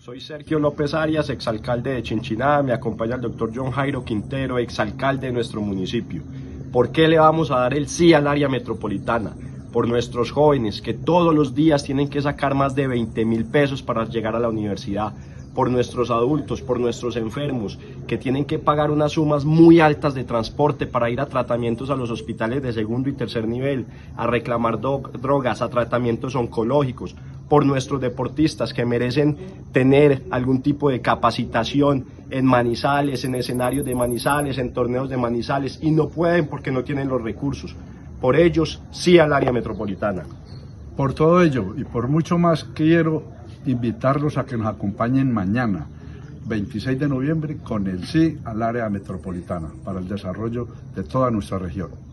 Soy Sergio López Arias, exalcalde de Chinchiná, me acompaña el doctor John Jairo Quintero, exalcalde de nuestro municipio. ¿Por qué le vamos a dar el sí al área metropolitana? Por nuestros jóvenes que todos los días tienen que sacar más de 20.000 pesos para llegar a la universidad, por nuestros adultos, por nuestros enfermos que tienen que pagar unas sumas muy altas de transporte para ir a tratamientos a los hospitales de segundo y tercer nivel, a reclamar drogas, a tratamientos oncológicos, por nuestros deportistas que merecen tener algún tipo de capacitación en Manizales, en escenarios de Manizales, en torneos de Manizales y no pueden porque no tienen los recursos. Por ellos, sí al área metropolitana. Por todo ello y por mucho más, quiero invitarlos a que nos acompañen mañana, 26 de noviembre, con el sí al área metropolitana para el desarrollo de toda nuestra región.